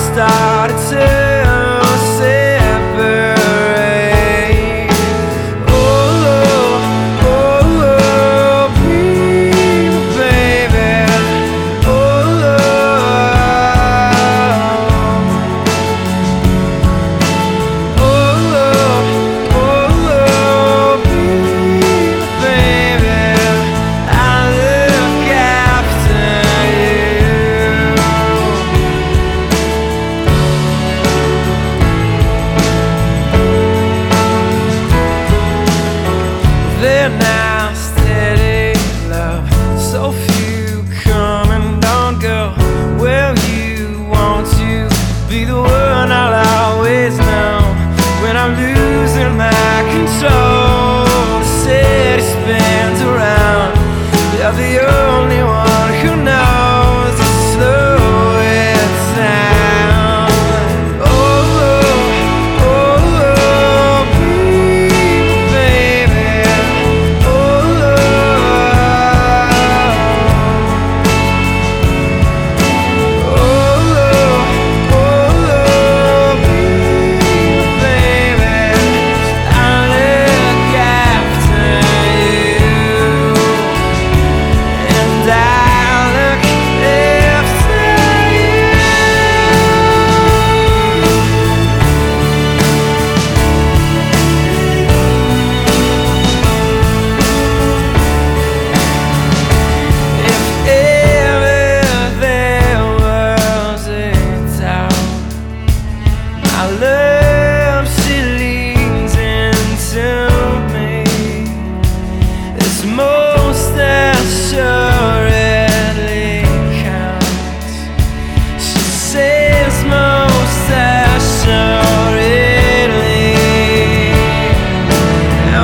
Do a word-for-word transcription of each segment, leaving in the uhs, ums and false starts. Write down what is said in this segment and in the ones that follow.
started to separate. Oh, oh, oh, be my baby. Oh, oh, oh, oh, be my baby. I look after you. They're now steady love, so few come and don't go. Well, you want to be the one I'll always know. When I'm losing my control, the city spins around. You're the only one who knows to slow it down. Oh, oh, oh, be my baby. Oh, oh, oh, be my baby. I look after you, and I look after you. If ever there was a doubt, my love, she leans into me. It's most assuredly counts. She says most assuredly. Oh,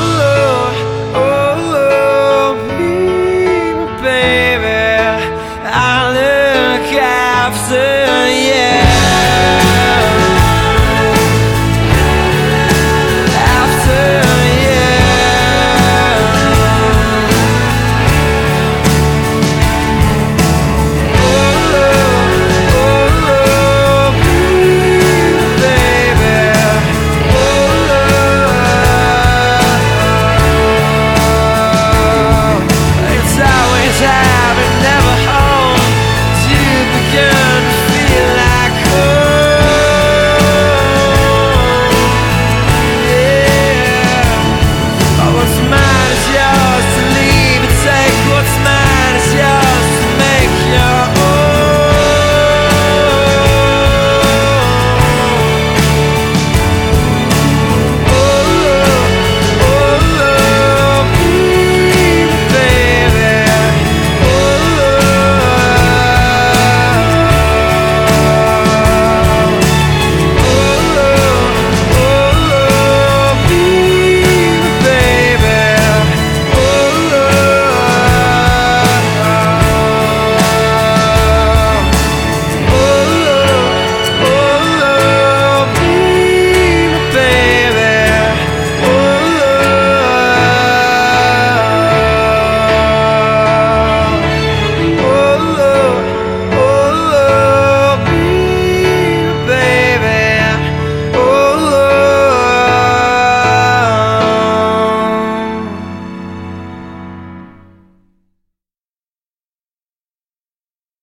oh, oh, be my baby. I look after